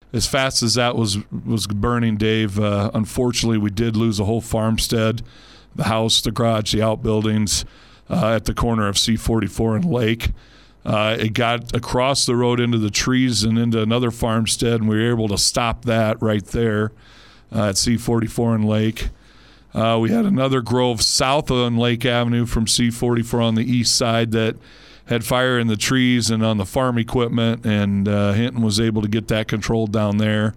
as fast as that was burning, Dave, unfortunately we did lose a whole farmstead, the house, the garage, the outbuildings at the corner of C-44 and Lake. It got across the road into the trees and into another farmstead, and we were able to stop that right there at C-44 and Lake. We had another grove south on Lake Avenue from C-44 on the east side that had fire in the trees and on the farm equipment, and Hinton was able to get that controlled down there.